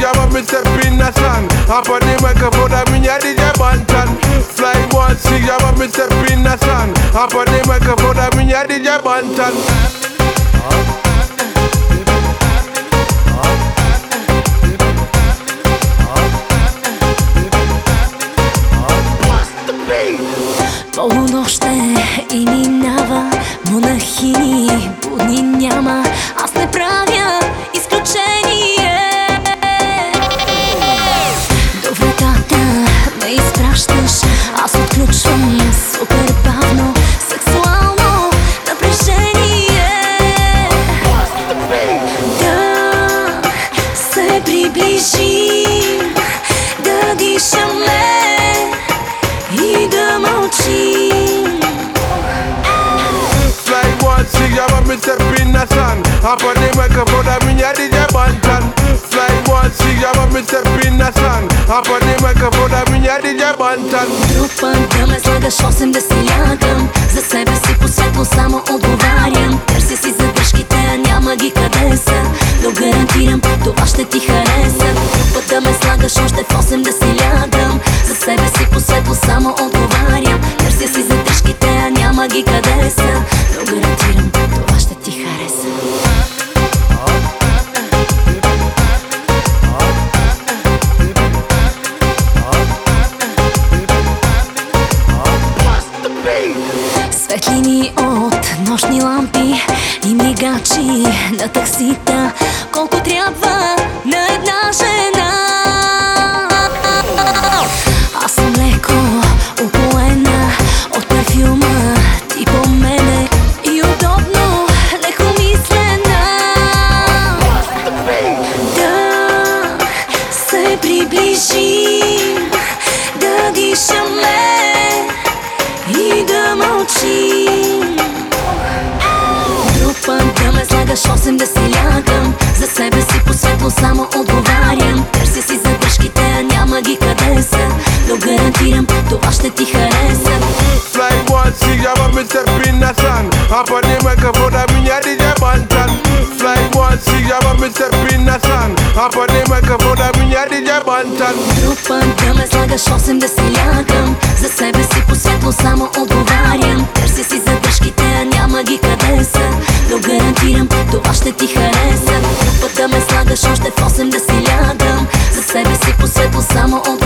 want me step in the sun. Up on the microphone, I mean, yeah, DJ Banton. Fly one, see, you want me step in the sun. Up on the microphone, I mean, yeah, DJ Banton. Полунощ и минава, монахини будни няма. Аз не правя изключение. До вратата ме изпращаш, аз отключвам супер бавно, сексуално напрежение. Да се приближим, да дишаме и да мълчим. Fly one, see, you want me step in the sun. Up on the microphone, I mean, yeah, DJ Banton. Fly one, see, you want me step in the sun. Up on the microphone, I mean, yeah, DJ Banton. Друг път да ме слагаш 8 да си лягам, за себе си по светло само отговарям. Търся си задръжките, а няма ги къде са, но гарантирам, това ще ти хареса. Друг път да ме слагаш още в 8 да си лягам, за себе си по светло само отговарям. Търся си задръжките, а няма ги къде са, но гарантирам, това ще ти хареса. Светлини от нощни лампи и мигачи на таксита, колко трябва на една жена. Аз съм леко опоена от парфюма ти по мене и удобно лекомислена. Да се приближим, да дишаме и да мълчим. Друг път да ме слагаш 8 да си лягам, за себе си по светло само отговарям. Търся си задръжките, а няма ги къде са, но гарантирам, това ще ти хареса. Fly one, see, you want me step in the sun. Up on the microphone, I mean, yeah, DJ Banton. Fly one, see, you want me step in the sun. Up on the microphone, I mean, yeah, DJ Banton. Друг път да ме слагаш 8 да си лягам, за себе си по светло само отговарям. Търся си задръжките, а няма ги къде са, но гарантирам, това ще ти хареса. Друг път да ме слагаш още в 8 да си лягам, за себе си по светло само отговарям.